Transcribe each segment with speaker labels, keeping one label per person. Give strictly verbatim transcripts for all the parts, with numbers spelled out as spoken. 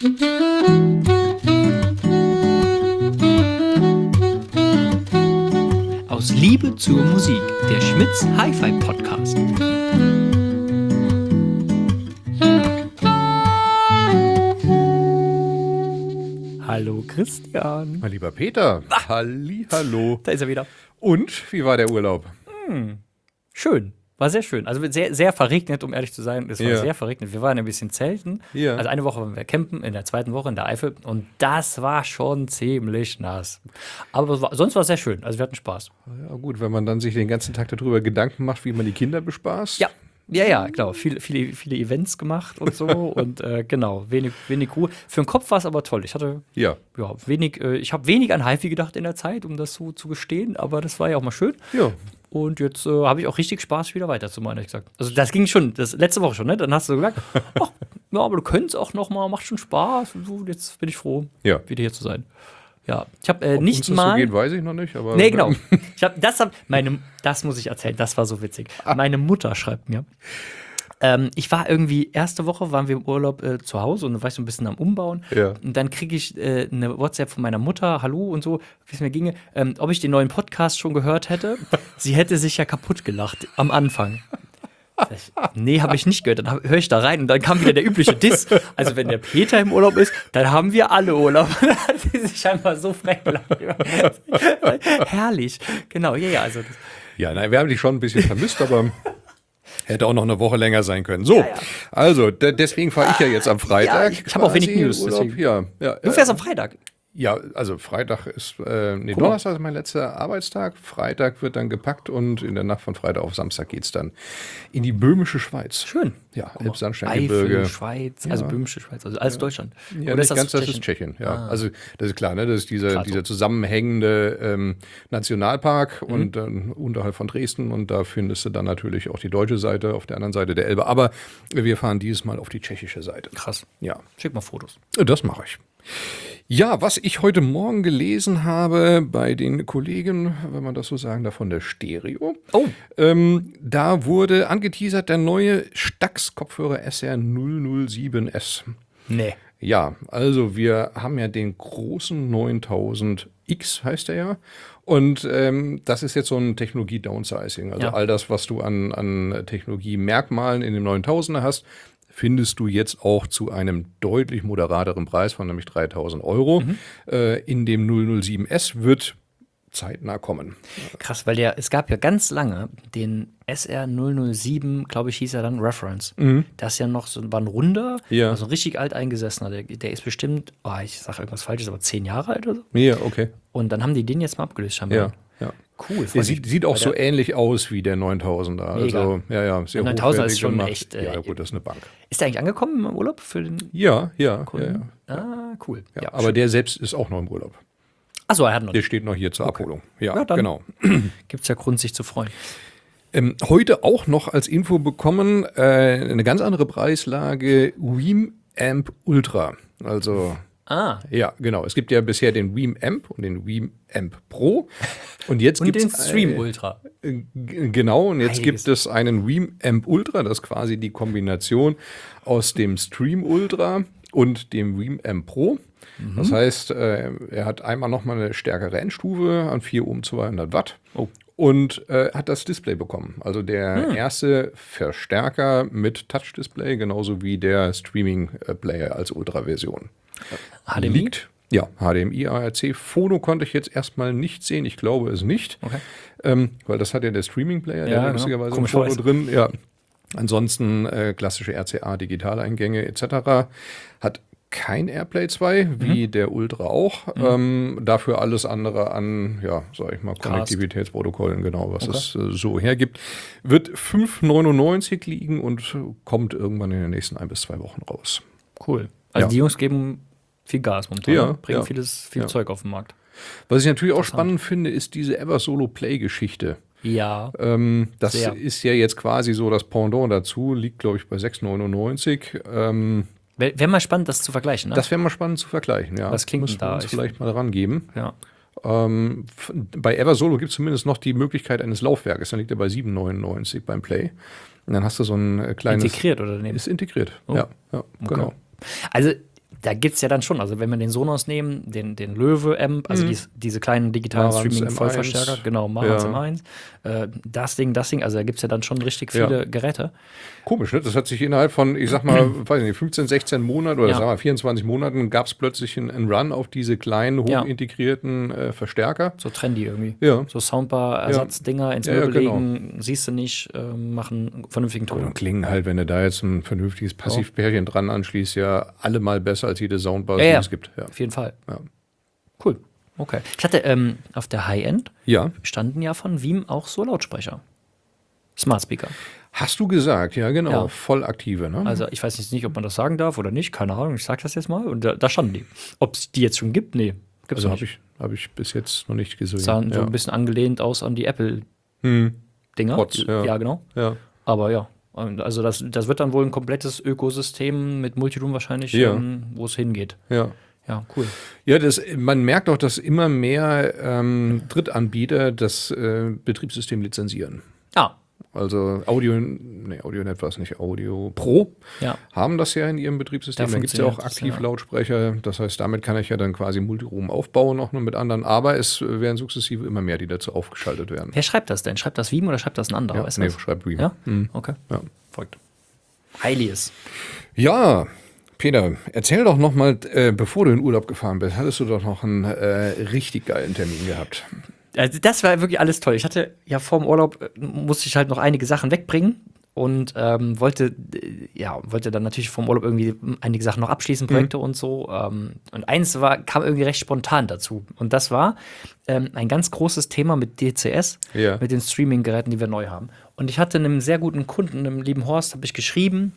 Speaker 1: Aus Liebe zur Musik, der Schmitz Hi-Fi Podcast. Hallo Christian.
Speaker 2: Mein lieber Peter. Ach. Hallihallo.
Speaker 1: Da ist er wieder.
Speaker 2: Und, wie war der Urlaub?
Speaker 1: Hm. Schön. War sehr schön. Also sehr, sehr verregnet, um ehrlich zu sein. Es war
Speaker 2: ja.
Speaker 1: sehr verregnet. Wir waren ein bisschen zelten.
Speaker 2: Ja.
Speaker 1: Also eine Woche waren wir campen, in der zweiten Woche in der Eifel. Und das war schon ziemlich nass. Aber war, sonst war es sehr schön. Also wir hatten Spaß.
Speaker 2: Ja gut, wenn man dann sich den ganzen Tag darüber Gedanken macht, wie man die Kinder bespaßt.
Speaker 1: Ja. Ja, ja, genau. Viele, viele, viele Events gemacht und so. Und äh, genau, wenig, wenig Ruhe. Für den Kopf war es aber toll. Ich hatte
Speaker 2: ja.
Speaker 1: Ja, wenig, äh, ich habe wenig an Hi-Fi gedacht in der Zeit, um das so zu gestehen. Aber das war ja auch mal schön.
Speaker 2: Ja.
Speaker 1: Und jetzt äh, habe ich auch richtig Spaß, wieder weiterzumachen, ehrlich gesagt. Also das ging schon, das letzte Woche schon, ne? Dann hast du gesagt, ach, ja, aber du könntest auch noch mal, macht schon Spaß. Und so, jetzt bin ich froh,
Speaker 2: ja.
Speaker 1: wieder hier zu sein. Ja, ich habe äh,
Speaker 2: Ob
Speaker 1: nicht
Speaker 2: uns das
Speaker 1: mal.
Speaker 2: so geht, weiß ich noch nicht. Aber
Speaker 1: nee, genau. Ich hab, das, hab, meine, das muss ich erzählen, das war so witzig. Meine Mutter schreibt mir. Ähm, ich war irgendwie, erste Woche waren wir im Urlaub äh, zu Hause und war ich so ein bisschen am Umbauen.
Speaker 2: Ja.
Speaker 1: Und dann kriege ich äh, eine WhatsApp von meiner Mutter, hallo und so, wie es mir ginge, ähm, ob ich den neuen Podcast schon gehört hätte. Sie hätte sich ja kaputt gelacht am Anfang. Ich, nee, habe ich nicht gehört. Dann höre ich da rein und dann kam wieder der übliche Diss. Also wenn der Peter im Urlaub ist, dann haben wir alle Urlaub. Dann hat sie sich einfach so frech gelacht. Herrlich. Genau, ja, ja. Also das
Speaker 2: ja, nein, wir haben dich schon ein bisschen vermisst, aber hätte auch noch eine Woche länger sein können. So,
Speaker 1: ja, ja.
Speaker 2: also d- deswegen fahre ich ja jetzt am Freitag.
Speaker 1: Ja, ich habe auch wenig News.
Speaker 2: Deswegen. Ja, ja,
Speaker 1: du fährst am Freitag?
Speaker 2: Ja, also Freitag ist, äh, nee,
Speaker 1: Cool.
Speaker 2: Donnerstag ist mein letzter Arbeitstag. Freitag wird dann gepackt und in der Nacht von Freitag auf Samstag geht es dann in die böhmische Schweiz.
Speaker 1: Schön.
Speaker 2: Ja, Elbsandsteingebirge.
Speaker 1: Eifel, Schweiz, also
Speaker 2: Ja.
Speaker 1: böhmische Schweiz, also alles
Speaker 2: Ja.
Speaker 1: Deutschland.
Speaker 2: Ja,
Speaker 1: Oder
Speaker 2: nicht
Speaker 1: ist
Speaker 2: ganz,
Speaker 1: das
Speaker 2: das ist Tschechien. Ja.
Speaker 1: Ah.
Speaker 2: Also das ist klar, ne? Das ist dieser,
Speaker 1: Klar, so.
Speaker 2: dieser zusammenhängende ähm, Nationalpark
Speaker 1: Mhm.
Speaker 2: und dann unterhalb von Dresden und da findest du dann natürlich auch die deutsche Seite auf der anderen Seite der Elbe. Aber wir fahren dieses Mal auf die tschechische Seite.
Speaker 1: Krass.
Speaker 2: Ja,
Speaker 1: Schick mal Fotos.
Speaker 2: das mache ich. Ja, was ich heute Morgen gelesen habe bei den Kollegen, wenn man das so sagen darf, von der Stereo.
Speaker 1: Oh.
Speaker 2: Ähm, da wurde angeteasert der neue Stax-Kopfhörer S R null null sieben S.
Speaker 1: Nee.
Speaker 2: Ja, also wir haben ja den großen neuntausend X, heißt der ja. Und ähm, das ist jetzt so ein Technologie-Downsizing. Also
Speaker 1: Ja.
Speaker 2: all das, was du an, an Technologie-Merkmalen in dem neuntausender hast, findest du jetzt auch zu einem deutlich moderateren Preis von nämlich dreitausend Euro.
Speaker 1: Mhm.
Speaker 2: Äh, in dem null null sieben S wird zeitnah kommen.
Speaker 1: Krass, weil der, es gab ja ganz lange den S R null null sieben, glaube ich, hieß er dann Reference.
Speaker 2: Mhm.
Speaker 1: Das ist ja noch so, war ein runder,
Speaker 2: Ja.
Speaker 1: also ein richtig alt eingesessener. Der, der ist bestimmt, oh, ich sage irgendwas Falsches, aber zehn Jahre alt oder so.
Speaker 2: Ja, okay.
Speaker 1: Und dann haben die den jetzt mal abgelöst, scheinbar.
Speaker 2: Ja, ja.
Speaker 1: Cool.
Speaker 2: Der sieht, sieht auch
Speaker 1: Weil
Speaker 2: so
Speaker 1: der-
Speaker 2: ähnlich aus wie der neuntausender.
Speaker 1: Mega.
Speaker 2: Also, ja, ja, sehr
Speaker 1: Der neuntausender ist
Speaker 2: hochwertig
Speaker 1: schon
Speaker 2: gemacht.
Speaker 1: echt, äh,
Speaker 2: Ja, gut, das ist eine Bank.
Speaker 1: Ist der eigentlich angekommen im Urlaub für den
Speaker 2: Ja, ja, ja,
Speaker 1: Kunden?
Speaker 2: ja.
Speaker 1: Ah, cool.
Speaker 2: ja.
Speaker 1: Ja,
Speaker 2: aber der selbst ist auch noch im Urlaub.
Speaker 1: Achso, er hat noch
Speaker 2: Der
Speaker 1: nicht.
Speaker 2: steht noch hier zur Abholung. Ja,
Speaker 1: Ja, dann.
Speaker 2: genau.
Speaker 1: Gibt es ja Grund, sich zu freuen.
Speaker 2: Ähm, heute auch noch als Info bekommen, äh, eine ganz andere Preislage, Veeam Amp Ultra. Also,
Speaker 1: Ah,
Speaker 2: ja, genau. Es gibt ja bisher den Veeam Amp und den Veeam Amp Pro. Und jetzt
Speaker 1: und
Speaker 2: gibt
Speaker 1: den
Speaker 2: es
Speaker 1: Stream Ultra.
Speaker 2: G- Genau, und jetzt
Speaker 1: Einiges.
Speaker 2: gibt es einen Veeam Amp Ultra, das ist quasi die Kombination aus dem Stream Ultra und dem Veeam Amp Pro.
Speaker 1: Mhm.
Speaker 2: Das heißt, äh, er hat einmal nochmal eine stärkere Endstufe an vier Ohm zweihundert Watt
Speaker 1: Oh.
Speaker 2: und äh, hat das Display bekommen. Also der
Speaker 1: Hm.
Speaker 2: erste Verstärker mit Touch-Display, genauso wie der Streaming-Player als Ultra-Version.
Speaker 1: H D M I?
Speaker 2: Liegt, ja, H D M I, A R C. Phono konnte ich jetzt erstmal nicht sehen. Ich glaube es nicht.
Speaker 1: Okay.
Speaker 2: Ähm, weil das hat ja der Streaming-Player, der
Speaker 1: Ja,
Speaker 2: hat
Speaker 1: genau.
Speaker 2: lustigerweise ein
Speaker 1: Komischerweise.
Speaker 2: Foto drin. Ja. Ansonsten äh, klassische R C A-Digitaleingänge et cetera. Hat kein AirPlay zwei, wie
Speaker 1: Mhm.
Speaker 2: der Ultra auch. Ähm, dafür alles andere an, ja, sag ich mal,
Speaker 1: Cast.
Speaker 2: Konnektivitätsprotokollen, genau, was
Speaker 1: Okay.
Speaker 2: es äh, so hergibt. Wird fünf neunundneunzig liegen und kommt irgendwann in den nächsten ein bis zwei Wochen raus.
Speaker 1: Cool. Also
Speaker 2: Ja.
Speaker 1: die Jungs geben viel Gas momentan.
Speaker 2: Ja,
Speaker 1: ne? Bringen
Speaker 2: ja.
Speaker 1: vieles, viel
Speaker 2: Ja.
Speaker 1: Zeug auf den Markt.
Speaker 2: Was ich natürlich auch
Speaker 1: Interessant.
Speaker 2: spannend finde, ist diese Eversolo Play-Geschichte.
Speaker 1: Ja.
Speaker 2: Ähm, das
Speaker 1: Sehr.
Speaker 2: ist ja jetzt quasi so das Pendant dazu, liegt, glaube ich, bei sechs neunundneunzig. Ähm,
Speaker 1: Wäre wär mal spannend, das zu vergleichen, ne?
Speaker 2: das wäre mal spannend zu vergleichen. Ja.
Speaker 1: Was klingt
Speaker 2: Müssen
Speaker 1: denn
Speaker 2: wir
Speaker 1: da?
Speaker 2: uns
Speaker 1: Ich-
Speaker 2: vielleicht mal rangeben.
Speaker 1: ja.
Speaker 2: Ähm, f- bei Eversolo gibt es zumindest noch die Möglichkeit eines Laufwerkes. Dann liegt er bei sieben neunundneunzig beim Play. Und dann hast du so ein äh, kleines...
Speaker 1: Integriert oder daneben?
Speaker 2: Ist integriert,
Speaker 1: Oh.
Speaker 2: ja, ja genau.
Speaker 1: Also da gibt es ja dann schon, also wenn wir den Sonos nehmen, den, den Löwe-Amp, also
Speaker 2: Mhm.
Speaker 1: dies, diese kleinen digitalen
Speaker 2: Marantz
Speaker 1: Streaming-Vollverstärker,
Speaker 2: M eins.
Speaker 1: genau, Marantz
Speaker 2: Ja.
Speaker 1: M eins, äh, das Ding, das Ding, also da gibt es ja dann schon richtig viele
Speaker 2: Ja.
Speaker 1: Geräte.
Speaker 2: Komisch, ne? Das hat sich innerhalb von, ich sag mal, weiß nicht, fünfzehn, sechzehn Monaten oder
Speaker 1: Ja.
Speaker 2: sagen wir vierundzwanzig Monaten gab es plötzlich einen, einen Run auf diese kleinen,
Speaker 1: Ja.
Speaker 2: hochintegrierten äh, Verstärker.
Speaker 1: So trendy irgendwie.
Speaker 2: Ja.
Speaker 1: So Soundbar-Ersatzdinger ins
Speaker 2: Ja, ja,
Speaker 1: Möbel
Speaker 2: genau.
Speaker 1: legen, siehst du nicht, äh, machen einen vernünftigen Ton.
Speaker 2: Und klingen halt, wenn du da jetzt ein vernünftiges Passivpärchen dran anschließt, ja allemal besser als jede Soundbar,
Speaker 1: Ja,
Speaker 2: die
Speaker 1: ja.
Speaker 2: es gibt. Ja.
Speaker 1: Auf jeden Fall.
Speaker 2: Ja.
Speaker 1: Cool. Okay. Ich hatte ähm, auf der High-End
Speaker 2: ja.
Speaker 1: standen ja von Veeam auch so Lautsprecher. Smart Speaker.
Speaker 2: Hast du gesagt, ja genau,
Speaker 1: Ja.
Speaker 2: voll aktive, ne?
Speaker 1: Also ich weiß jetzt nicht, ob man das sagen darf oder nicht, keine Ahnung, ich sag das jetzt mal. Und da, da standen die. Ob es die jetzt schon gibt? Nee, gibt's
Speaker 2: also
Speaker 1: nicht.
Speaker 2: habe ich, hab ich bis jetzt noch nicht gesehen.
Speaker 1: Sahen so
Speaker 2: ja.
Speaker 1: ein bisschen angelehnt aus an die Apple-Dinger.
Speaker 2: Hm. Pods, ja.
Speaker 1: ja, genau.
Speaker 2: Ja.
Speaker 1: Aber ja, und also das, das wird dann wohl ein komplettes Ökosystem mit Multiroom wahrscheinlich,
Speaker 2: Ja.
Speaker 1: ähm, wo es hingeht.
Speaker 2: ja.
Speaker 1: Ja, cool.
Speaker 2: Ja, das, man merkt auch, dass immer mehr ähm, Drittanbieter das äh, Betriebssystem lizenzieren.
Speaker 1: Ah,
Speaker 2: Also Audio, nee, AudioNet war es nicht, Audio Pro
Speaker 1: ja.
Speaker 2: haben das ja in ihrem Betriebssystem.
Speaker 1: Da
Speaker 2: Da gibt es ja auch
Speaker 1: funktioniert das, ja.
Speaker 2: Aktivlautsprecher. Das heißt, damit kann ich ja dann quasi Multiroom aufbauen, auch nur mit anderen. Aber es werden sukzessive immer mehr, die dazu aufgeschaltet werden.
Speaker 1: Wer schreibt das denn? Schreibt das Veeam oder schreibt das ein anderer?
Speaker 2: Ja,
Speaker 1: Weißt
Speaker 2: nee,
Speaker 1: du das?
Speaker 2: schreibt Veeam.
Speaker 1: Ja?
Speaker 2: Mhm.
Speaker 1: Okay.
Speaker 2: Ja.
Speaker 1: Folgt. Heiliges.
Speaker 2: Ja, Peter, erzähl doch noch mal, äh, bevor du in Urlaub gefahren bist, hattest du doch noch einen äh, richtig geilen Termin gehabt.
Speaker 1: Also das war wirklich alles toll. Ich hatte ja vor dem Urlaub, äh, musste ich halt noch einige Sachen wegbringen und ähm, wollte, äh, ja, wollte dann natürlich vom Urlaub irgendwie einige Sachen noch abschließen, Projekte und so. Ähm, und eins war, kam irgendwie recht spontan dazu. Und das war ähm, ein ganz großes Thema mit D C S,
Speaker 2: Ja.
Speaker 1: mit den Streaming-Geräten, die wir neu haben. Und ich hatte einem sehr guten Kunden, einem lieben Horst, habe ich geschrieben,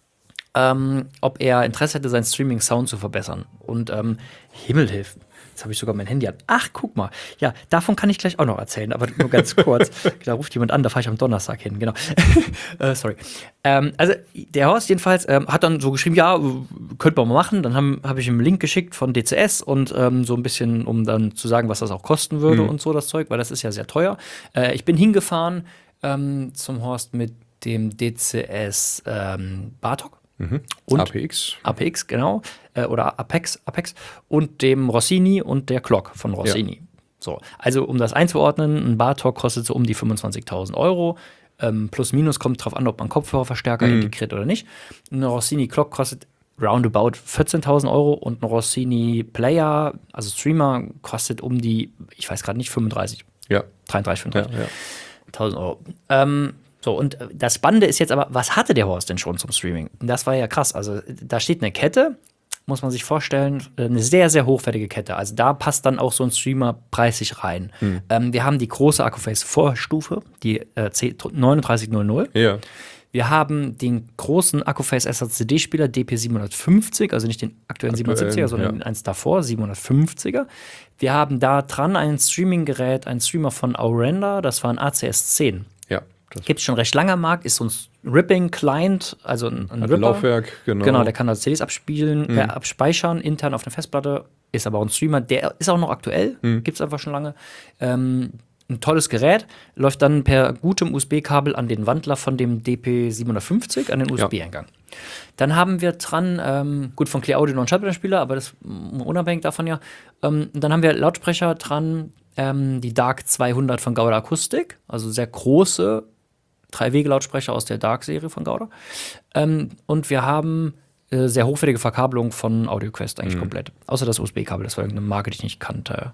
Speaker 1: ähm, ob er Interesse hätte, seinen Streaming-Sound zu verbessern. Und ähm, Himmelhilfen. Jetzt habe ich sogar mein Handy an. Ach, guck mal. Ja, davon kann ich gleich auch noch erzählen, aber nur ganz kurz. Da ruft jemand an, da fahre ich am Donnerstag hin, genau. äh, sorry. Ähm, also, der Horst jedenfalls ähm, hat dann so geschrieben, ja, könnte man mal machen. Dann habe hab ich ihm einen Link geschickt von D C S und ähm, so ein bisschen, um dann zu sagen, was das auch kosten würde
Speaker 2: Mhm.
Speaker 1: und so, das Zeug, weil das ist ja sehr teuer. Äh, ich bin hingefahren ähm, zum Horst mit dem D C S ähm, Bartok. Und
Speaker 2: A P X.
Speaker 1: A P X, genau, äh, oder Apex, Apex und dem Rossini und der Clock von Rossini. So, also um das einzuordnen, ein Bartok kostet so um die fünfundzwanzigtausend Euro. Ähm, plus minus kommt drauf an, ob man Kopfhörerverstärker integriert oder nicht. Eine Rossini Clock kostet roundabout vierzehntausend Euro und ein Rossini Player, also Streamer, kostet um die, ich weiß gerade nicht, fünfunddreißig,
Speaker 2: Ja.
Speaker 1: dreiunddreißig,
Speaker 2: Ja,
Speaker 1: fünfunddreißig.
Speaker 2: ja.
Speaker 1: tausend Euro. Ähm, so, und äh, das Spannende ist jetzt aber, was hatte der Horst denn schon zum Streaming? Das war ja krass. Also, da steht eine Kette, muss man sich vorstellen, äh, eine sehr, sehr hochwertige Kette. Also, da passt dann auch so ein Streamer preislich rein. Ähm, wir haben die große Accuface-Vorstufe, die äh, C neununddreißig null null.
Speaker 2: Ja.
Speaker 1: Wir haben den großen Accuface S H C D-Spieler D P siebenhundertfünfzig, also nicht den aktuellen siebenhundertsiebziger, sondern
Speaker 2: ja.
Speaker 1: eins davor, siebenhundertfünfziger. Wir haben da dran ein Streaming-Gerät, ein Streamer von Aurenda, das war ein A C S zehn.
Speaker 2: Ja. Das
Speaker 1: Gibt es schon recht lange am Markt, ist so ein Ripping-Client, also ein, ein
Speaker 2: hat
Speaker 1: Ripper.
Speaker 2: ein Laufwerk, genau.
Speaker 1: Genau, der kann also C Ds abspielen, äh, abspeichern, intern auf einer Festplatte, ist aber auch ein Streamer, der ist auch noch aktuell, gibt es einfach schon lange. Ähm, ein tolles Gerät, läuft dann per gutem U S B-Kabel an den Wandler von dem D P siebenhundertfünfzig, an den U S B-Eingang. Dann haben wir dran, ähm, gut, von Clear Audio noch einen Schallplattenspieler, aber das mm, unabhängig davon ja. Ähm, dann haben wir Lautsprecher dran, ähm, die Dark zweihundert von Gauda Akustik, also sehr große Drei-Wege-Lautsprecher aus der Dark-Serie von Gauda. Ähm, und wir haben äh, sehr hochwertige Verkabelung von AudioQuest eigentlich komplett. Außer das U S B-Kabel, das war irgendeine Marke, die ich nicht kannte.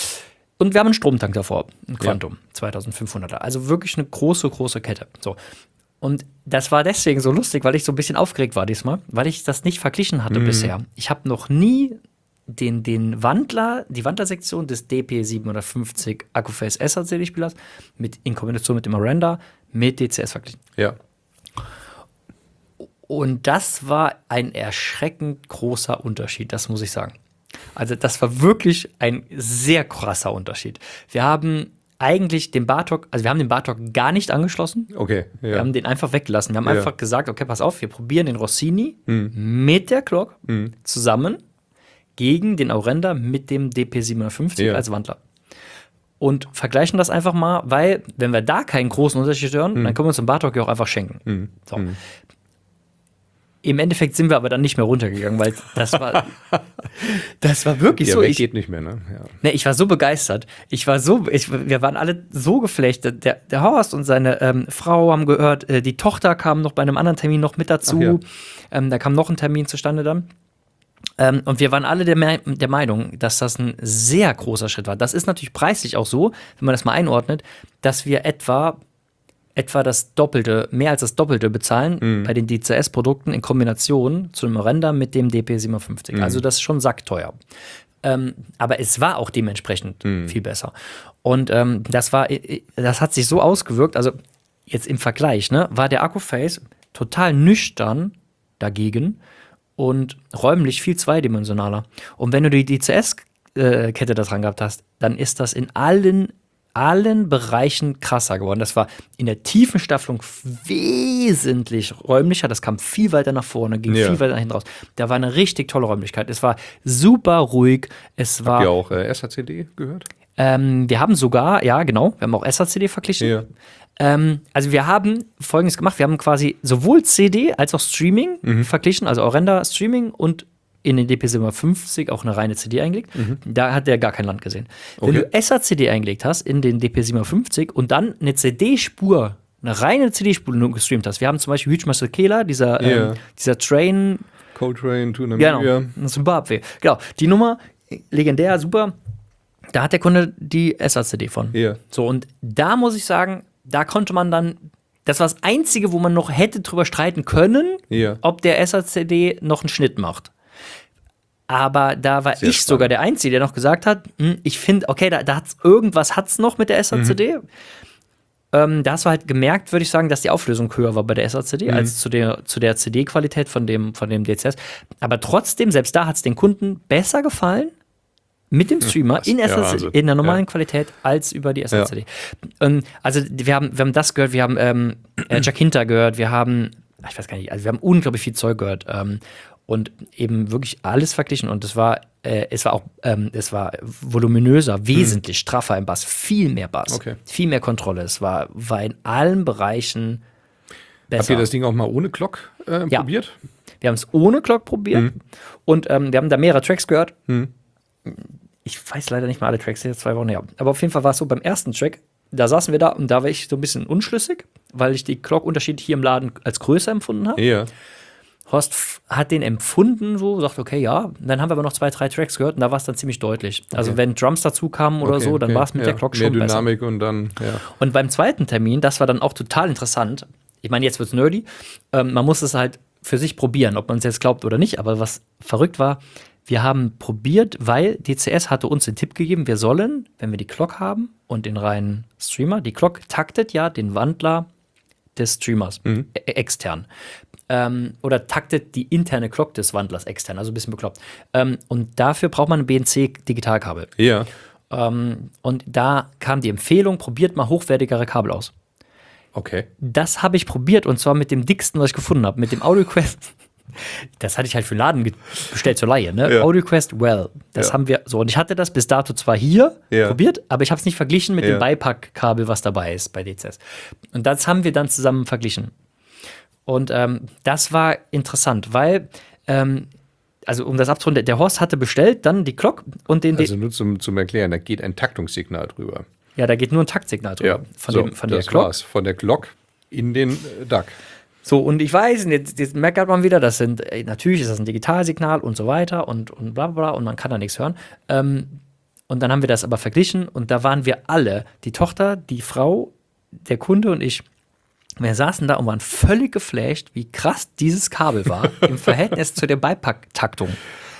Speaker 1: Und wir haben einen Stromtank davor, ein Quantum, ja. zweitausendfünfhunderter. Also wirklich eine große, große Kette. So. Und das war deswegen so lustig, weil ich so ein bisschen aufgeregt war diesmal, weil ich das nicht verglichen hatte
Speaker 2: Mhm.
Speaker 1: bisher. Ich habe noch nie den, den Wandler, die Wandlersektion des D P siebenhundertfünfzig Accuface S H C D-Spielers mit, in Kombination mit dem Aurenda mit D C S verglichen.
Speaker 2: Ja.
Speaker 1: Und das war ein erschreckend großer Unterschied, das muss ich sagen. Also das war wirklich ein sehr krasser Unterschied. Wir haben eigentlich den Bartok, also wir haben den Bartok gar nicht angeschlossen.
Speaker 2: Okay. Ja.
Speaker 1: Wir haben den einfach weggelassen. Wir haben
Speaker 2: Ja.
Speaker 1: einfach gesagt, okay, pass auf, wir probieren den Rossini mit der Clock zusammen gegen den Aurenda mit dem D P siebenhundertfünfzig
Speaker 2: Ja.
Speaker 1: als Wandler. Und vergleichen das einfach mal, weil, wenn wir da keinen großen Unterschied hören, dann können wir uns den Bartok ja auch einfach schenken. So. im Endeffekt sind wir aber dann nicht mehr runtergegangen, weil das war, das war wirklich
Speaker 2: Der
Speaker 1: so.
Speaker 2: Weg
Speaker 1: Ich,
Speaker 2: geht nicht mehr, ne? Ja.
Speaker 1: ne, ich war so begeistert. Ich war so, ich, wir waren alle so geflechtet. Der, der Horst und seine ähm, Frau haben gehört, äh, die Tochter kam noch bei einem anderen Termin noch mit dazu.
Speaker 2: Ja.
Speaker 1: Ähm, da kam noch ein Termin zustande dann. Ähm, und wir waren alle der, Me- der Meinung, dass das ein sehr großer Schritt war. Das ist natürlich preislich auch so, wenn man das mal einordnet, dass wir etwa etwa das Doppelte, mehr als das Doppelte bezahlen
Speaker 2: Mhm.
Speaker 1: bei den D C S-Produkten in Kombination zu einem Render mit dem D P siebenundfünfzig.
Speaker 2: Mhm.
Speaker 1: Also das ist schon sackteuer. Ähm, aber es war auch dementsprechend
Speaker 2: Mhm.
Speaker 1: viel besser. Und ähm, das war, das hat sich so ausgewirkt, also jetzt im Vergleich, ne, war der Akku-Face total nüchtern dagegen und räumlich viel zweidimensionaler. Und wenn du die D C S-Kette da dran gehabt hast, dann ist das in allen allen Bereichen krasser geworden. Das war in der tiefen Staffelung wesentlich räumlicher. Das kam viel weiter nach vorne, ging
Speaker 2: Ja.
Speaker 1: viel weiter nach hinten raus. Da war eine richtig tolle Räumlichkeit. Es war super ruhig. Es war,
Speaker 2: Habt ihr auch äh, S H C D gehört?
Speaker 1: ähm, wir haben sogar, ja genau, wir haben auch S H C D verglichen.
Speaker 2: Ja.
Speaker 1: Ähm, also wir haben Folgendes gemacht. Wir haben quasi sowohl C D als auch Streaming
Speaker 2: Mhm.
Speaker 1: verglichen, also auch Render-Streaming und in den D P siebenhundertfünfzig auch eine reine C D eingelegt. Da hat der gar kein Land gesehen. Wenn
Speaker 2: Okay.
Speaker 1: du S H C D eingelegt hast in den D P siebenhundertfünfzig und dann eine C D-Spur, eine reine C D-Spur nur gestreamt hast. Wir haben zum Beispiel Huge Muscle Killer, dieser,
Speaker 2: Ja.
Speaker 1: ähm, dieser Train,
Speaker 2: Coltrane to Namibia.
Speaker 1: genau, Zimbabwe. Genau, die Nummer, legendär, super. Da hat der Kunde die S H C D von.
Speaker 2: Ja.
Speaker 1: So, und da muss ich sagen, da konnte man dann, das war das Einzige, wo man noch hätte drüber streiten können,
Speaker 2: Ja.
Speaker 1: ob der S H C D noch einen Schnitt macht. Aber da war
Speaker 2: Sehr
Speaker 1: ich sogar der Einzige, der noch gesagt hat, hm, ich finde, okay, da, da hat's irgendwas hat's noch mit der S H C D. Ähm, da hast du halt gemerkt, würde ich sagen, dass die Auflösung höher war bei der S H C D als zu der, zu der C D-Qualität von dem, von dem D C S. Aber trotzdem, selbst da hat es den Kunden besser gefallen mit dem Streamer in,
Speaker 2: ja,
Speaker 1: S H C D,
Speaker 2: also,
Speaker 1: in der normalen
Speaker 2: ja.
Speaker 1: Qualität als über die S H C D. Ähm, also wir haben, wir haben das gehört, wir haben ähm, äh, Jacinta gehört, wir haben, ich weiß gar nicht, also wir haben unglaublich viel Zeug gehört. Ähm, und eben wirklich alles verglichen. Und es war, äh, es war auch, ähm, es war voluminöser, wesentlich straffer im Bass, viel mehr Bass,
Speaker 2: Okay.
Speaker 1: viel mehr Kontrolle. Es war, war in allen Bereichen besser.
Speaker 2: Habt ihr das Ding auch mal ohne Glock äh,
Speaker 1: Ja.
Speaker 2: probiert?
Speaker 1: Wir haben es ohne Clock probiert und ähm, wir haben da mehrere Tracks gehört.
Speaker 2: Mhm.
Speaker 1: Ich weiß leider nicht mal alle Tracks, jetzt zwei Wochen her. Aber auf jeden Fall war es so, beim ersten Track, da saßen wir da und da war ich so ein bisschen unschlüssig, weil ich die Clock-Unterschied hier im Laden als größer empfunden habe.
Speaker 2: Ja.
Speaker 1: Horst f- hat den empfunden, so, sagt, okay, ja. Und dann haben wir aber noch zwei, drei Tracks gehört und da war es dann ziemlich deutlich. Also, wenn Drums dazu kamen oder
Speaker 2: Okay,
Speaker 1: so, dann
Speaker 2: okay.
Speaker 1: war es mit
Speaker 2: ja.
Speaker 1: der Clock
Speaker 2: Mehr
Speaker 1: schon besser.
Speaker 2: Dynamik und dann, ja.
Speaker 1: Und beim zweiten Termin, das war dann auch total interessant. Ich meine, jetzt wird's nerdy. Ähm, man muss es halt für sich probieren, ob man es jetzt glaubt oder nicht. Aber was verrückt war, wir haben probiert, weil D C S hatte uns den Tipp gegeben, wir sollen, wenn wir die Clock haben und den reinen Streamer, die Clock taktet ja den Wandler des Streamers
Speaker 2: Mhm.
Speaker 1: e- extern. Ähm, oder taktet die interne Clock des Wandlers extern, also ein bisschen bekloppt. Ähm, und dafür braucht man ein B N C-Digitalkabel.
Speaker 2: Ja.
Speaker 1: Ähm, und da kam die Empfehlung, probiert mal hochwertigere Kabel aus.
Speaker 2: Okay.
Speaker 1: Das habe ich probiert und zwar mit dem dicksten, was ich gefunden habe, mit dem AudioQuest. Das hatte ich halt für den Laden ge- bestellt zur Leihe, ne?
Speaker 2: Ja.
Speaker 1: AudioQuest Well. Das
Speaker 2: Ja.
Speaker 1: haben wir so. Und ich hatte das bis dato zwar hier
Speaker 2: Ja.
Speaker 1: probiert, aber ich habe es nicht verglichen mit
Speaker 2: Ja.
Speaker 1: dem Beipackkabel, was dabei ist bei D C S. Und das haben wir dann zusammen verglichen. Und ähm, das war interessant, weil, ähm, also um das abzurunden, der Horst hatte bestellt, dann die Glock und den.
Speaker 2: Also nur zum, zum Erklären, da geht ein Taktungssignal drüber.
Speaker 1: ja, da geht nur ein Taktsignal drüber. Von,
Speaker 2: so,
Speaker 1: dem, von der
Speaker 2: das
Speaker 1: Glock.
Speaker 2: war's. Von der Glock in den äh, D A C.
Speaker 1: So, und ich weiß, und jetzt, jetzt meckert man wieder, das sind, ey, natürlich ist das ein Digitalsignal und so weiter und, und bla bla bla und man kann da nichts hören. Ähm, und dann haben wir das aber verglichen und da waren wir alle, die Tochter, die Frau, der Kunde und ich, wir saßen da und waren völlig geflasht, wie krass dieses Kabel war im Verhältnis zu der Beipacktaktung.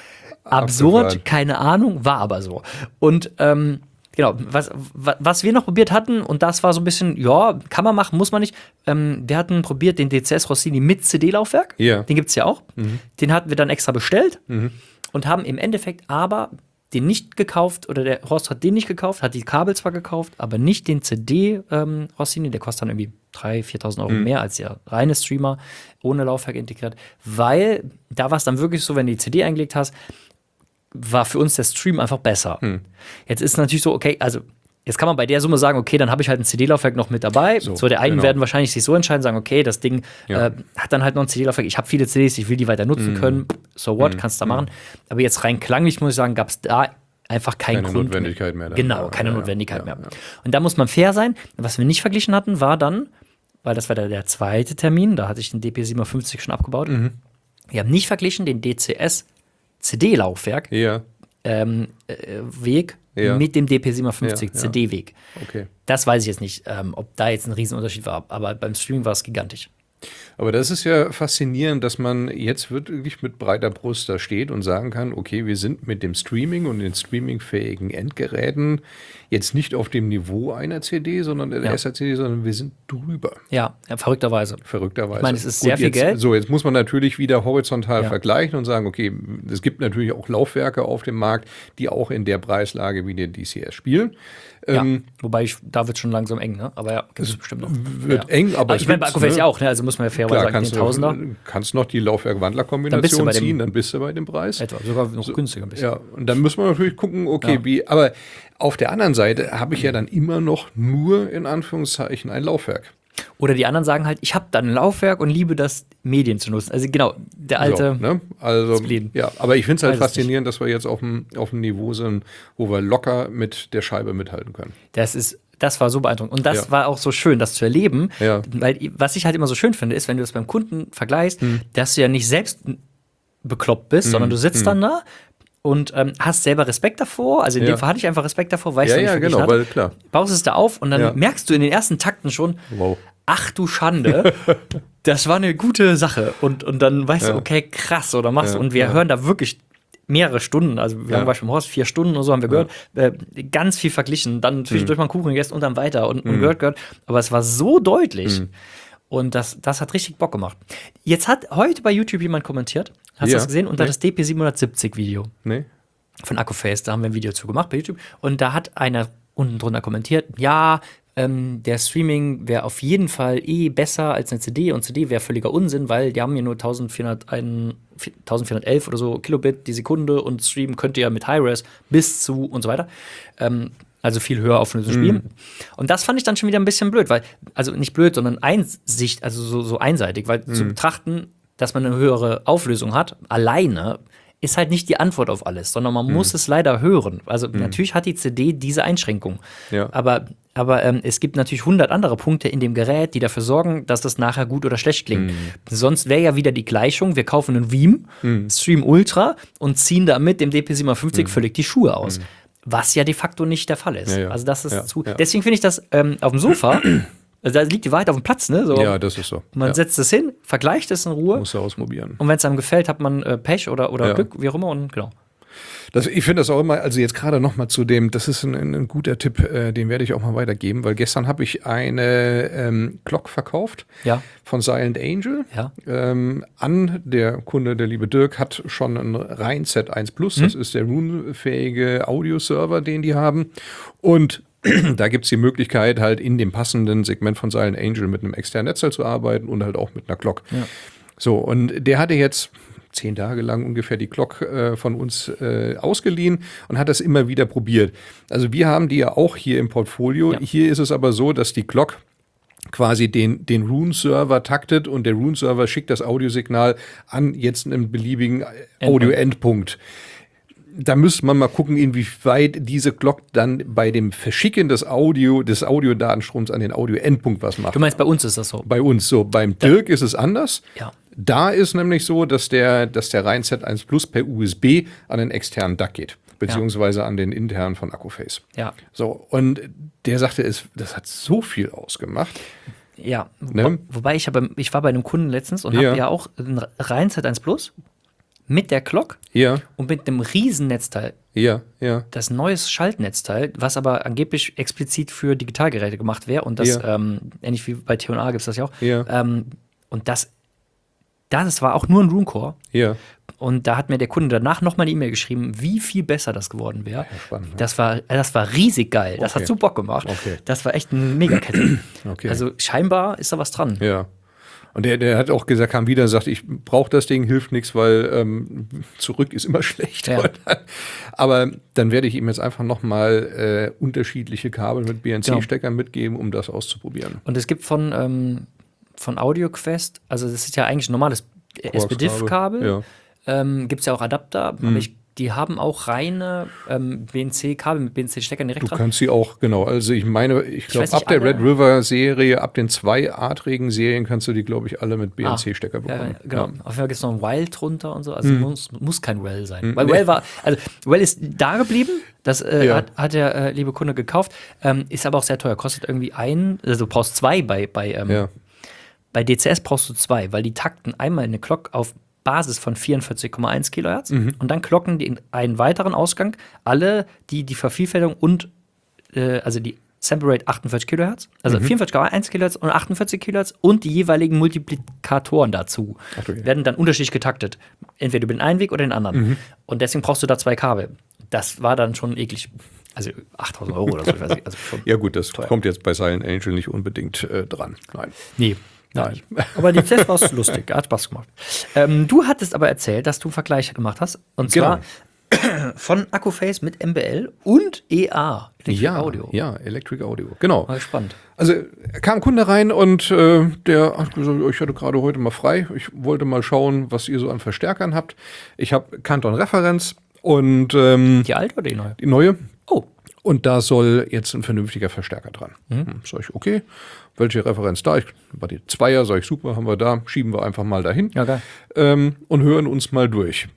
Speaker 1: Absurd,
Speaker 2: Abgefahren.
Speaker 1: keine Ahnung, war aber so. Und ähm, genau, was, wa- was wir noch probiert hatten, und das war so ein bisschen, ja, kann man machen, muss man nicht. Ähm, wir hatten probiert den D C S Rossini mit C D-Laufwerk.
Speaker 2: Ja.
Speaker 1: Den gibt es ja auch. Den hatten wir dann extra bestellt und haben im Endeffekt aber den nicht gekauft, oder der Horst hat den nicht gekauft, hat die Kabel zwar gekauft, aber nicht den C D ähm, Rossini, der kostet dann irgendwie dreitausend, viertausend Euro mehr als der reine Streamer ohne Laufwerk integriert, weil da war es dann wirklich so, wenn du die C D eingelegt hast, war für uns der Stream einfach besser. Jetzt ist natürlich so, okay, also Jetzt kann man bei der Summe sagen, okay, dann habe ich halt ein C D-Laufwerk noch mit dabei. So, so der einen
Speaker 2: genau.
Speaker 1: werden wahrscheinlich sich so entscheiden, sagen, okay, das Ding
Speaker 2: Ja.
Speaker 1: äh, hat dann halt noch ein C D-Laufwerk. Ich habe viele C Ds, ich will die weiter nutzen
Speaker 2: Mhm.
Speaker 1: können. So what,
Speaker 2: Mhm.
Speaker 1: kannst du da machen. Aber jetzt rein klanglich, muss ich sagen, gab es da einfach keinen
Speaker 2: Keine
Speaker 1: Grund
Speaker 2: Notwendigkeit mehr.
Speaker 1: mehr.
Speaker 2: dann.
Speaker 1: Genau,
Speaker 2: Ja,
Speaker 1: keine
Speaker 2: ja,
Speaker 1: Notwendigkeit
Speaker 2: ja,
Speaker 1: mehr.
Speaker 2: ja.
Speaker 1: Und da muss man fair sein. Was wir nicht verglichen hatten, war dann, weil das war der, der zweite Termin, da hatte ich den D P siebenundfünfzig schon abgebaut.
Speaker 2: Mhm.
Speaker 1: Wir haben nicht verglichen den D C S-C D-Laufwerk
Speaker 2: Ja,
Speaker 1: ähm, äh, Weg
Speaker 2: Ja.
Speaker 1: mit dem D P siebenundfünfzig
Speaker 2: Ja, ja.
Speaker 1: C D-Weg.
Speaker 2: okay.
Speaker 1: Das weiß ich jetzt nicht, ähm, ob da jetzt ein Riesenunterschied war, aber beim Streaming war es gigantisch.
Speaker 2: Aber das ist ja faszinierend, dass man jetzt wirklich mit breiter Brust da steht und sagen kann, okay, wir sind mit dem Streaming und den streamingfähigen Endgeräten jetzt nicht auf dem Niveau einer C D, sondern der
Speaker 1: Ja.
Speaker 2: S R C D, sondern wir sind drüber.
Speaker 1: Ja, ja verrückterweise.
Speaker 2: Verrückterweise.
Speaker 1: Ich meine, es ist sehr viel
Speaker 2: jetzt,
Speaker 1: Geld.
Speaker 2: So, jetzt muss man natürlich wieder horizontal
Speaker 1: Ja.
Speaker 2: vergleichen und sagen, okay, es gibt natürlich auch Laufwerke auf dem Markt, die auch in der Preislage wie der D C S spielen.
Speaker 1: Ja,
Speaker 2: Ähm,
Speaker 1: wobei ich, da wird schon langsam eng, ne? Aber ja, gibt es bestimmt noch.
Speaker 2: wird
Speaker 1: ja.
Speaker 2: eng, aber
Speaker 1: ich
Speaker 2: es
Speaker 1: meine, bei
Speaker 2: gibt's,
Speaker 1: Akkuface
Speaker 2: ne?
Speaker 1: ja auch, ne? Also muss man ja fairerweise
Speaker 2: Klar,
Speaker 1: sagen,
Speaker 2: kannst
Speaker 1: den
Speaker 2: du,
Speaker 1: Tausender
Speaker 2: kannst noch die
Speaker 1: Dann bist du
Speaker 2: Laufwerk-Wandler-Kombination
Speaker 1: bei dem-
Speaker 2: ziehen, dann bist du bei dem Preis.
Speaker 1: etwa, sogar noch günstiger ein bisschen.
Speaker 2: Ja, und dann müssen wir natürlich gucken, okay,
Speaker 1: Ja.
Speaker 2: wie, aber auf der anderen Seite habe ich ja dann immer noch nur in Anführungszeichen ein Laufwerk.
Speaker 1: Oder die anderen sagen halt, ich habe dann ein Laufwerk und liebe das, Medien zu nutzen. Also genau, der alte.
Speaker 2: So, ne? Also,
Speaker 1: Spleen.
Speaker 2: ja, aber ich finde es halt
Speaker 1: Weiß es
Speaker 2: faszinierend, dass wir jetzt auf dem, auf dem Niveau sind, wo wir locker mit der Scheibe mithalten können.
Speaker 1: Das ist, das war so beeindruckend. Und das
Speaker 2: Ja.
Speaker 1: war auch so schön, das zu erleben.
Speaker 2: Ja.
Speaker 1: Weil, was ich halt immer so schön finde, ist, wenn du das beim Kunden vergleichst,
Speaker 2: Hm.
Speaker 1: dass du ja nicht selbst bekloppt bist, sondern du sitzt dann da und ähm, hast selber Respekt davor. Also in
Speaker 2: Ja.
Speaker 1: dem Fall hatte ich einfach Respekt davor, weil ich
Speaker 2: Ja,
Speaker 1: es noch
Speaker 2: ja,
Speaker 1: nicht
Speaker 2: genau,
Speaker 1: verglichen
Speaker 2: weil
Speaker 1: hatte.
Speaker 2: klar.
Speaker 1: Baust es da auf und dann
Speaker 2: Ja.
Speaker 1: merkst du in den ersten Takten schon,
Speaker 2: Wow.
Speaker 1: ach du Schande, das war eine gute Sache. Und, und dann weißt
Speaker 2: Ja.
Speaker 1: du, okay, krass, oder machst du.
Speaker 2: Ja,
Speaker 1: Und wir
Speaker 2: ja.
Speaker 1: hören da wirklich mehrere Stunden, also wir
Speaker 2: Ja.
Speaker 1: haben Beispiel im Horst vier Stunden oder so haben wir gehört, äh, ganz viel verglichen, dann zwischendurch mal einen Kuchen gegessen und dann weiter und, und gehört, gehört. Aber es war so deutlich. Und das, das hat richtig Bock gemacht. Jetzt hat heute bei YouTube jemand kommentiert, hast du
Speaker 2: Ja.
Speaker 1: das gesehen, unter
Speaker 2: Nee.
Speaker 1: das D P siebenhundertsiebzig Video
Speaker 2: Nee?
Speaker 1: von Akkuface, da haben wir ein Video zu gemacht bei YouTube. Und da hat einer unten drunter kommentiert, ja, ähm, der Streaming wäre auf jeden Fall eh besser als eine C D und C D wäre völliger Unsinn, weil die haben ja nur eintausendvierhunderteins eintausendvierhundertelf oder so Kilobit die Sekunde und streamen könnt ihr ja mit Hi-Res bis zu und so weiter. Ähm, also viel höher auflösend spielen. Und das fand ich dann schon wieder ein bisschen blöd, weil, also nicht blöd, sondern Einsicht, also so, so einseitig, weil zu betrachten, dass man eine höhere Auflösung hat, alleine ist halt nicht die Antwort auf alles, sondern man muss es leider hören. Also natürlich hat die C D diese Einschränkung.
Speaker 2: Ja.
Speaker 1: Aber, aber ähm, es gibt natürlich hundert andere Punkte in dem Gerät, die dafür sorgen, dass das nachher gut oder schlecht klingt. Sonst wäre ja wieder die Gleichung, wir kaufen einen Veeam, Stream Ultra und ziehen damit dem D P siebenundfünfzig völlig die Schuhe aus. Was ja de facto nicht der Fall ist.
Speaker 2: Ja, ja.
Speaker 1: Also das ist
Speaker 2: Ja,
Speaker 1: zu.
Speaker 2: ja.
Speaker 1: Deswegen finde ich das ähm, auf dem Sofa, also da liegt die Wahrheit auf dem Platz, ne? So,
Speaker 2: Ja, das ist so.
Speaker 1: man
Speaker 2: ja.
Speaker 1: setzt es hin, vergleicht es in Ruhe.
Speaker 2: Musst du ausprobieren.
Speaker 1: Und wenn es einem gefällt, hat man äh, Pech oder, oder
Speaker 2: Ja.
Speaker 1: Glück, wie auch immer. Und genau.
Speaker 2: Das, ich finde das auch immer, also jetzt gerade noch mal zu dem, das ist ein, ein guter Tipp, äh, den werde ich auch mal weitergeben, weil gestern habe ich eine ähm, Glock verkauft
Speaker 1: Ja.
Speaker 2: von Silent Angel
Speaker 1: Ja.
Speaker 2: ähm, an. Der Kunde, der liebe Dirk, hat schon ein rein Z eins Plus, das ist der Rune-fähige Audioserver, den die haben. Und da gibt es die Möglichkeit, halt in dem passenden Segment von Silent Angel mit einem externen Netzteil zu arbeiten und halt auch mit einer Glock.
Speaker 1: Ja.
Speaker 2: So, und der hatte jetzt zehn Tage lang ungefähr die Glock äh, von uns äh, ausgeliehen und hat das immer wieder probiert. Also wir haben die ja auch hier im Portfolio.
Speaker 1: Ja.
Speaker 2: Hier ist es aber so, dass die Glock quasi den, den Rune-Server taktet und der Rune-Server schickt das Audiosignal an jetzt einen beliebigen Audio-Endpunkt. Da müsste man mal gucken, inwieweit diese Glock dann bei dem Verschicken des Audio, des Audiodatenstroms an den Audio-Endpunkt was macht.
Speaker 1: Du meinst, bei uns ist das so?
Speaker 2: Bei uns so. Beim Dirk ist es anders.
Speaker 1: Ja.
Speaker 2: Da ist nämlich so, dass der, dass der rein Z eins Plus per U S B an den externen D A C geht, beziehungsweise an den internen von Akkuface.
Speaker 1: Ja.
Speaker 2: So, und der sagte, es, das hat so viel ausgemacht.
Speaker 1: Ja.
Speaker 2: Ne?
Speaker 1: Wo, wobei ich, habe, ich war bei einem Kunden letztens und
Speaker 2: Ja.
Speaker 1: habe ja auch ein rein Z eins Plus mit der Glock
Speaker 2: Ja,
Speaker 1: und mit einem riesen Netzteil.
Speaker 2: ja, ja.
Speaker 1: Das neues Schaltnetzteil, was aber angeblich explizit für Digitalgeräte gemacht wäre. Und das,
Speaker 2: Ja.
Speaker 1: ähm, ähnlich wie bei T und A gibt es das ja auch.
Speaker 2: Ja.
Speaker 1: Ähm, und das, das war auch nur ein Roomcore.
Speaker 2: Ja.
Speaker 1: Und da hat mir der Kunde danach nochmal eine E-Mail geschrieben, wie viel besser das geworden wäre.
Speaker 2: Ja, spannend, ne?
Speaker 1: Das war, das war riesig geil. Das
Speaker 2: Okay.
Speaker 1: hat so Bock gemacht.
Speaker 2: Okay.
Speaker 1: Das war echt eine Megakette.
Speaker 2: Okay.
Speaker 1: Also scheinbar ist da was dran.
Speaker 2: Ja. Und der, der hat auch gesagt, kam wieder und sagt, ich brauche das Ding, hilft nichts, weil ähm, zurück ist immer schlecht.
Speaker 1: Ja.
Speaker 2: Dann, aber dann werde ich ihm jetzt einfach nochmal äh, unterschiedliche Kabel mit B N C-Steckern genau. mitgeben, um das auszuprobieren.
Speaker 1: Und es gibt von, ähm, von AudioQuest, also das ist ja eigentlich ein normales S P D I F-Kabel,
Speaker 2: ja.
Speaker 1: ähm, gibt es ja auch Adapter, mhm. aber ich die haben auch reine ähm, B N C-Kabel mit B N C-Steckern direkt
Speaker 2: du
Speaker 1: dran.
Speaker 2: Du kannst sie auch, genau. Also ich meine, ich glaube, ab der Red River-Serie, ab den zwei adrigen Serien kannst du die, glaube ich, alle mit B N C-Stecker ah, bekommen.
Speaker 1: Ja, genau. Ja. Auf jeden Fall gibt es noch ein Well drunter und so. Also
Speaker 2: hm.
Speaker 1: muss, muss kein Well sein.
Speaker 2: Hm.
Speaker 1: Weil Well war, also Well ist da geblieben. Das äh,
Speaker 2: ja.
Speaker 1: hat, hat der äh, liebe Kunde gekauft. Ähm, ist aber auch sehr teuer. Kostet irgendwie ein, also du brauchst zwei bei, bei, ähm,
Speaker 2: ja.
Speaker 1: bei D C S brauchst du zwei, weil die takten einmal eine Glock auf Basis von vierundvierzig Komma eins Kilohertz mhm. und dann klocken die in einen weiteren Ausgang alle, die die Vervielfältigung und äh, also die Sample Rate achtundvierzig Kilohertz, also mhm. vierundvierzig Komma eins Kilohertz und achtundvierzig Kilohertz und die jeweiligen Multiplikatoren dazu Ach, okay. werden dann unterschiedlich getaktet. Entweder über den einen Weg oder den anderen. Mhm. Und deswegen brauchst du da zwei Kabel. Das war dann schon eklig. Also achttausend Euro oder so. Ich weiß nicht, also schon
Speaker 2: ja gut, das teuer. Kommt jetzt bei Silent Angel nicht unbedingt äh, dran. Nein.
Speaker 1: Nee. Nein. Aber die Test war lustig, hat Spaß gemacht. Ähm, du hattest aber erzählt, dass du einen Vergleich gemacht hast. Und zwar genau. von Accuphase mit M B L und E A, Electric
Speaker 2: ja,
Speaker 1: Audio.
Speaker 2: Ja, Electric Audio, genau.
Speaker 1: War spannend.
Speaker 2: Also kam ein Kunde rein und äh, der hat gesagt, ich hatte gerade heute mal frei. Ich wollte mal schauen, was ihr so an Verstärkern habt. Ich habe Canton Referenz und ähm,
Speaker 1: die alte oder die neue?
Speaker 2: Die neue.
Speaker 1: Oh.
Speaker 2: Und da soll jetzt ein vernünftiger Verstärker dran. Mhm. Sag ich, okay, welche Referenz da? Ich war die Zweier, sag ich, super, haben wir da, schieben wir einfach mal dahin
Speaker 1: ja, geil.
Speaker 2: Ähm, und hören uns mal durch.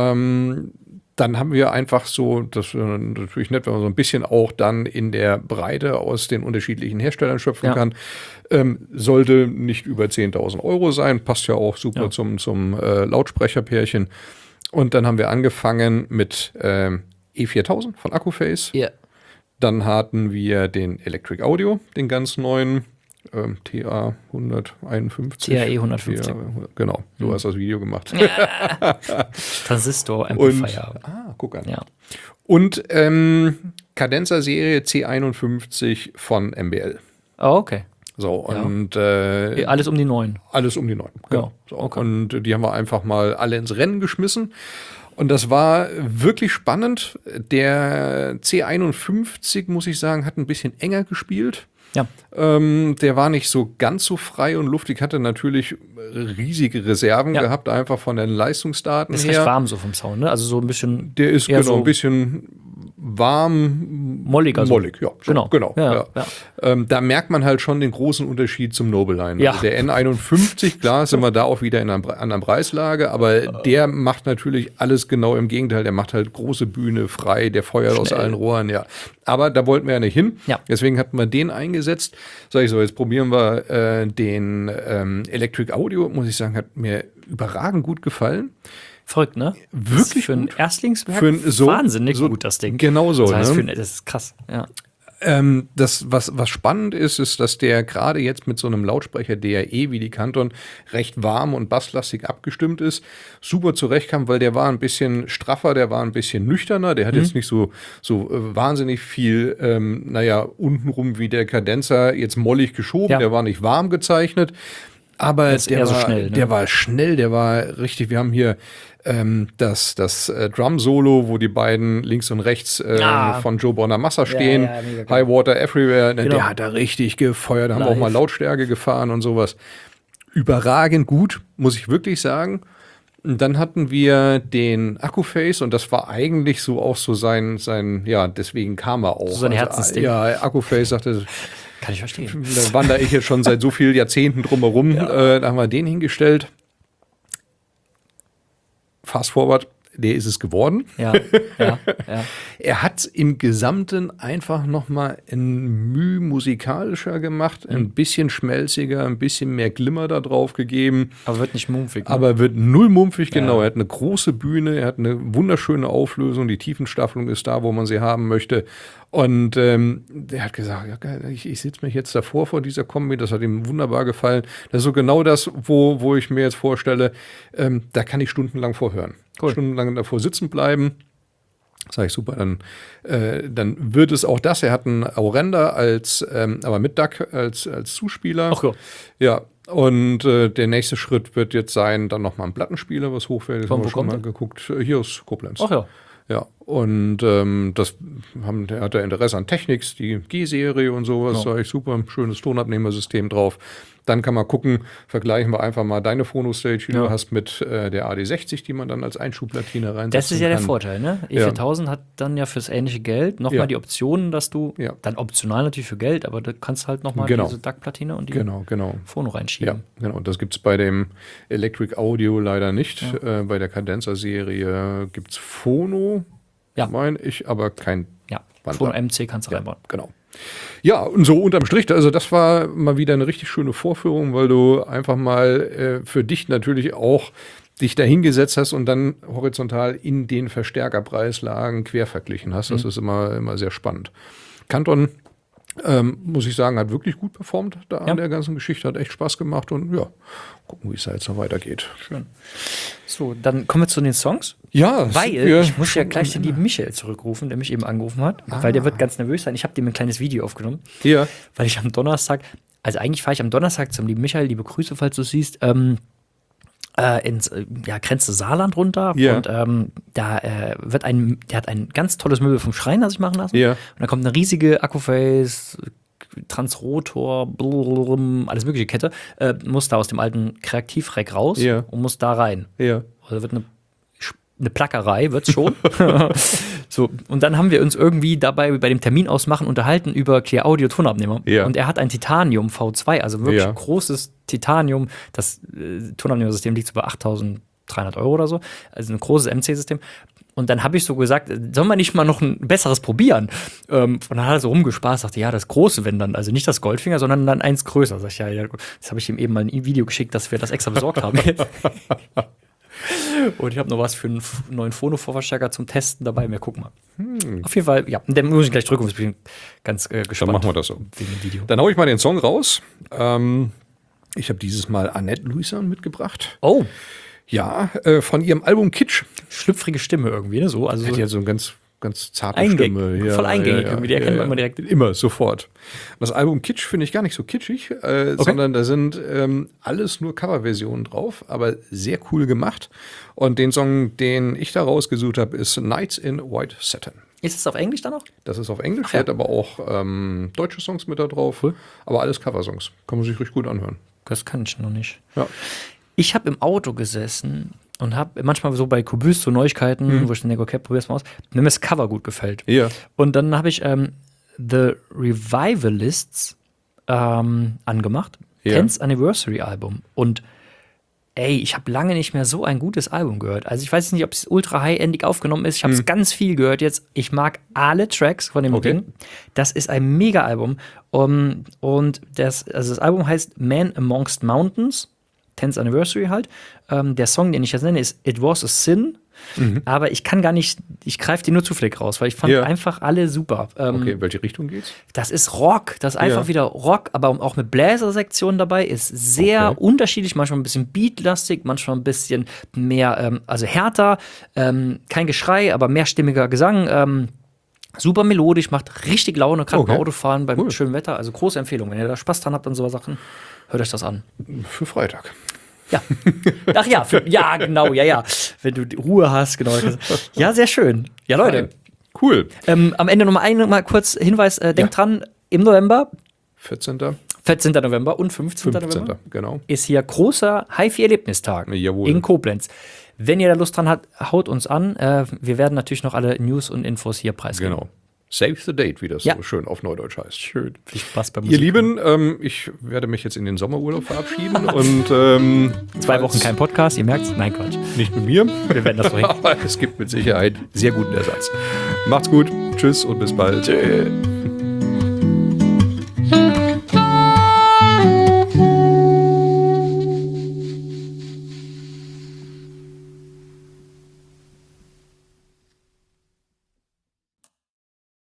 Speaker 2: Ähm, dann haben wir einfach so, das ist natürlich nett, wenn man so ein bisschen auch dann in der Breite aus den unterschiedlichen Herstellern schöpfen ja. kann. Ähm, sollte nicht über zehntausend Euro sein, passt ja auch super ja. zum, zum äh, Lautsprecherpärchen. Und dann haben wir angefangen mit ähm, E viertausend von Accuphase.
Speaker 1: Ja.
Speaker 2: Dann hatten wir den Electric Audio, den ganz neuen ähm, T A hunderteinundfünfzig.
Speaker 1: T A E hundertfünfzig.
Speaker 2: T A, genau, du hm. hast das Video gemacht.
Speaker 1: Ja. Transistor Amplifier.
Speaker 2: Und, ah, guck an.
Speaker 1: Ja.
Speaker 2: Und ähm, Cadenza-Serie C einundfünfzig von M B L.
Speaker 1: Oh, okay.
Speaker 2: So, und ja. äh,
Speaker 1: alles um die neun.
Speaker 2: Alles um die neun. Genau. Ja, so.
Speaker 1: Okay.
Speaker 2: Und die haben wir einfach mal alle ins Rennen geschmissen. Und das war wirklich spannend. Der C einundfünfzig, muss ich sagen, hat ein bisschen enger gespielt.
Speaker 1: Ja.
Speaker 2: Ähm, der war nicht so ganz so frei und luftig, hatte natürlich riesige Reserven ja. gehabt, einfach von den Leistungsdaten
Speaker 1: ist
Speaker 2: her.
Speaker 1: Ist recht warm so vom Sound, ne? Also so ein bisschen.
Speaker 2: Der ist genau
Speaker 1: so
Speaker 2: ein bisschen warm.
Speaker 1: Molliger. So.
Speaker 2: Mollig, ja. So,
Speaker 1: genau.
Speaker 2: genau
Speaker 1: ja,
Speaker 2: ja.
Speaker 1: Ja.
Speaker 2: Ähm, da merkt man halt schon den großen Unterschied zum Nobeline.
Speaker 1: Ja.
Speaker 2: Also der N einundfünfzig, klar, sind wir da auch wieder in einer anderen Preislage, aber der macht natürlich alles genau im Gegenteil. Der macht halt große Bühne frei, der feuert Schnell. aus allen Rohren, ja. Aber da wollten wir ja nicht hin.
Speaker 1: Ja.
Speaker 2: Deswegen hatten wir den eingesetzt. Sag ich so, jetzt probieren wir äh, den ähm, Electric Audio. Muss ich sagen, hat mir überragend gut gefallen.
Speaker 1: Verrückt, ne?
Speaker 2: Wirklich
Speaker 1: für ein Erstlingswerk
Speaker 2: für ein, so,
Speaker 1: wahnsinnig
Speaker 2: so,
Speaker 1: gut, das Ding.
Speaker 2: Genau so.
Speaker 1: Das heißt,
Speaker 2: ne?
Speaker 1: für, das ist krass, ja.
Speaker 2: Ähm, das, was, was spannend ist, ist, dass der gerade jetzt mit so einem Lautsprecher, der eh wie die Canton recht warm und basslastig abgestimmt ist, super zurechtkam, weil der war ein bisschen straffer, der war ein bisschen nüchterner, der hat mhm. jetzt nicht so, so äh, wahnsinnig viel, ähm, naja, untenrum wie der Cadenza jetzt mollig geschoben, ja. der war nicht warm gezeichnet. Aber der war, so schnell, ne? der war schnell, der war richtig, wir haben hier ähm, das, das äh, Drum-Solo, wo die beiden links und rechts äh, ah. von Joe Bonamassa stehen, ja, ja, High Water Everywhere, genau. Der hat da richtig gefeuert, da haben wir auch mal Lautstärke gefahren und sowas. Überragend gut, muss ich wirklich sagen. Und dann hatten wir den Accuphase und das war eigentlich so auch so sein, sein ja, deswegen kam er auch. So
Speaker 1: sein Herzensding.
Speaker 2: Also, ja, Accuphase sagte,
Speaker 1: kann ich verstehen.
Speaker 2: Da wandere ich jetzt schon seit so vielen Jahrzehnten drumherum. Ja. Äh, da haben wir den hingestellt. Fast forward, der ist es geworden.
Speaker 1: Ja, ja, ja.
Speaker 2: Er hat im Gesamten einfach nochmal ein Mühe musikalischer gemacht, ein bisschen schmelziger, ein bisschen mehr Glimmer da drauf gegeben.
Speaker 1: Aber wird nicht mumpfig. Ne?
Speaker 2: Aber wird null mumpfig, genau. Ja. Er hat eine große Bühne, er hat eine wunderschöne Auflösung, die Tiefenstaffelung ist da, wo man sie haben möchte. Und ähm, der hat gesagt, ja, geil, ich, ich sitze mich jetzt davor vor dieser Kombi, das hat ihm wunderbar gefallen. Das ist so genau das, wo, wo ich mir jetzt vorstelle, ähm, da kann ich stundenlang vorhören. Cool. Stundenlang davor sitzen bleiben. Sag ich, super, dann, äh, dann wird es auch das. Er hat einen Aurenda als, ähm, aber mit D A C als, als Zuspieler.
Speaker 1: Ach ja.
Speaker 2: Ja, und äh, der nächste Schritt wird jetzt sein, dann nochmal ein Plattenspieler, was hochwertig ist.
Speaker 1: Von
Speaker 2: Haben
Speaker 1: wo
Speaker 2: wir schon
Speaker 1: kommt
Speaker 2: mal geguckt. Hier aus Koblenz.
Speaker 1: Ach ja.
Speaker 2: Ja, und ähm, das haben, der hat der Interesse an Technics, die G-Serie und sowas,
Speaker 1: Ja.
Speaker 2: sag ich, super, schönes Tonabnehmersystem drauf. Dann kann man gucken, vergleichen wir einfach mal deine Phono-Stage, die
Speaker 1: Ja.
Speaker 2: du hast, mit äh, der A D sechzig, die man dann als Einschubplatine reinsetzen
Speaker 1: Das ist ja der
Speaker 2: kann.
Speaker 1: Vorteil, ne? E
Speaker 2: Ja.
Speaker 1: viertausend hat dann ja fürs ähnliche Geld nochmal
Speaker 2: Ja.
Speaker 1: die Optionen, dass du,
Speaker 2: Ja.
Speaker 1: dann optional natürlich für Geld, aber du kannst halt nochmal
Speaker 2: Genau.
Speaker 1: diese D A C-Platine und die
Speaker 2: Genau, genau.
Speaker 1: Phono
Speaker 2: Ja,
Speaker 1: reinschieben.
Speaker 2: genau. Das gibt es bei dem Electric Audio leider nicht. Äh, bei der Cadenza-Serie gibt es Phono,
Speaker 1: Ja.
Speaker 2: meine ich, aber kein
Speaker 1: Ja,
Speaker 2: Wandler.
Speaker 1: Phono M C kannst du
Speaker 2: Ja,
Speaker 1: reinbauen.
Speaker 2: genau. Ja, und so unterm Strich, also das war mal wieder eine richtig schöne Vorführung, weil du einfach mal äh, für dich natürlich auch dich dahingesetzt hast und dann horizontal in den Verstärkerpreislagen quer verglichen hast. Das ist immer, immer sehr spannend. Canton, ähm, muss ich sagen, hat wirklich gut performt da
Speaker 1: Ja.
Speaker 2: an der ganzen Geschichte, hat echt Spaß gemacht und ja, gucken, wie es da jetzt noch weitergeht.
Speaker 1: Schön. So, dann kommen wir zu den Songs.
Speaker 2: Ja,
Speaker 1: Weil
Speaker 2: sind wir
Speaker 1: ich muss ja
Speaker 2: schon
Speaker 1: gleich
Speaker 2: am
Speaker 1: den lieben Michael zurückrufen, der mich eben angerufen hat, weil der wird ganz nervös sein. Ich habe dem ein kleines Video aufgenommen,
Speaker 2: Ja,
Speaker 1: weil ich am Donnerstag, also eigentlich fahre ich am Donnerstag zum lieben Michael, liebe Grüße, falls du es siehst, ähm, äh, ins äh, ja, Grenze Saarland runter.
Speaker 2: Ja.
Speaker 1: Und ähm, da äh, wird ein, der hat ein ganz tolles Möbel vom Schreiner sich machen lassen.
Speaker 2: Ja.
Speaker 1: Und da kommt eine riesige Akkuface, Transrotor, blum, alles mögliche Kette, äh, muss da aus dem alten Kreativreck raus
Speaker 2: Ja.
Speaker 1: und muss da rein.
Speaker 2: ja.
Speaker 1: Also wird eine, eine Plackerei, wird's schon. So, und dann haben wir uns irgendwie dabei bei dem Termin ausmachen unterhalten über Clear Audio Tonabnehmer.
Speaker 2: Ja.
Speaker 1: Und er hat ein Titanium V zwei, also wirklich
Speaker 2: Ja.
Speaker 1: großes Titanium. Das äh, Tonabnehmersystem liegt so bei achttausenddreihundert Euro oder so. Also ein großes M C-System. Und dann habe ich so gesagt, sollen wir nicht mal noch ein besseres probieren? Ähm, und dann hat er so rumgespaßt, sagte, ja, das große, wenn dann, also nicht das Goldfinger, sondern dann eins größer. Sag ich, ja, ja, das habe ich ihm eben mal ein Video geschickt, dass wir das extra besorgt haben. Und ich habe noch was für einen f- neuen Phono-Vorverstärker zum Testen dabei. Wir gucken mal. Auf jeden Fall, ja, den muss ich gleich drücken. Ich bin ganz äh, gespannt.
Speaker 2: Dann machen wir das so.
Speaker 1: Wegen dem Video.
Speaker 2: Dann hau ich mal den Song raus. Ähm, ich habe dieses Mal Annette Louisan mitgebracht.
Speaker 1: Oh,
Speaker 2: Ja, äh, von ihrem Album Kitsch.
Speaker 1: schlüpfrige Stimme irgendwie, ne? So, also
Speaker 2: Hat
Speaker 1: so
Speaker 2: ja so eine ganz, ganz zarte
Speaker 1: Eingängig,
Speaker 2: Stimme.
Speaker 1: voll eingängig irgendwie, die erkennt man immer direkt.
Speaker 2: Immer, sofort. Das Album Kitsch finde ich gar nicht so kitschig, äh, sondern da sind ähm, alles nur Coverversionen drauf, aber sehr cool gemacht. Und den Song, den ich da rausgesucht habe, ist Nights in White Satin.
Speaker 1: ist es auf Englisch dann noch?
Speaker 2: Das ist auf Englisch,
Speaker 1: ja.
Speaker 2: er hat aber auch ähm, deutsche Songs mit da drauf, aber alles Coversongs. Kann man sich richtig gut anhören.
Speaker 1: Das kann ich noch nicht.
Speaker 2: Ja.
Speaker 1: Ich habe im Auto gesessen und habe manchmal so bei Kubus so Neuigkeiten, wo ich dann denke, okay, probier's mal aus, wenn mir das Cover gut gefällt.
Speaker 2: Ja.
Speaker 1: Und dann habe ich ähm, The Revivalists ähm, angemacht,
Speaker 2: Ja.
Speaker 1: tenth Anniversary Album. Und ey, ich habe lange nicht mehr so ein gutes Album gehört. Also ich weiß nicht, ob es ultra high-endig aufgenommen ist. Ich habe es ganz viel gehört jetzt. Ich mag alle Tracks von dem
Speaker 2: Okay.
Speaker 1: Ding. Das ist ein Mega-Album. Um, und das, also das Album heißt Man Amongst Mountains. tenth Anniversary halt. Ähm, der Song, den ich jetzt nenne, ist It Was a Sin. Aber ich kann gar nicht, ich greife die nur zufällig raus, weil ich fand
Speaker 2: Ja.
Speaker 1: einfach alle super. Ähm,
Speaker 2: Okay, in welche Richtung geht's?
Speaker 1: Das ist Rock, das ist einfach
Speaker 2: Ja.
Speaker 1: wieder Rock, aber auch mit Bläsersektionen dabei, ist sehr
Speaker 2: Okay.
Speaker 1: unterschiedlich, manchmal ein bisschen beatlastig, manchmal ein bisschen mehr, ähm, also härter, ähm, kein Geschrei, aber mehrstimmiger Gesang, ähm, super melodisch, macht richtig Laune, gerade
Speaker 2: Okay.
Speaker 1: beim Autofahren, beim
Speaker 2: Cool.
Speaker 1: schönen Wetter, also große Empfehlung, wenn ihr da Spaß dran habt an so Sachen, hört euch das an.
Speaker 2: Für Freitag.
Speaker 1: Ja. Ach ja, für, ja, genau, ja, ja. Wenn du die Ruhe hast, genau. Ja, sehr schön. Ja, Leute.
Speaker 2: Cool.
Speaker 1: Ähm, am Ende nochmal ein mal kurz Hinweis, äh, denkt dran, im November,
Speaker 2: vierzehnten
Speaker 1: vierzehnten November und fünfzehnten
Speaker 2: fünfzehnten
Speaker 1: November
Speaker 2: genau.
Speaker 1: ist hier großer HiFi-Erlebnistag
Speaker 2: Jawohl.
Speaker 1: in Koblenz. Wenn ihr da Lust dran habt, haut uns an. Äh, wir werden natürlich noch alle News und Infos hier preisgeben.
Speaker 2: Genau. Save the date, wie das
Speaker 1: Ja.
Speaker 2: so schön auf Neudeutsch heißt. Schön.
Speaker 1: Viel Spaß beim
Speaker 2: Ihr
Speaker 1: Musik.
Speaker 2: Lieben, ähm, ich werde mich jetzt in den Sommerurlaub verabschieden und ähm,
Speaker 1: Zwei Wochen kein Podcast, ihr merkt's? Nein, Quatsch.
Speaker 2: nicht mit mir,
Speaker 1: Wir werden das so hin.
Speaker 2: aber es gibt mit Sicherheit sehr guten Ersatz. Macht's gut, tschüss und bis bald. Tschüss.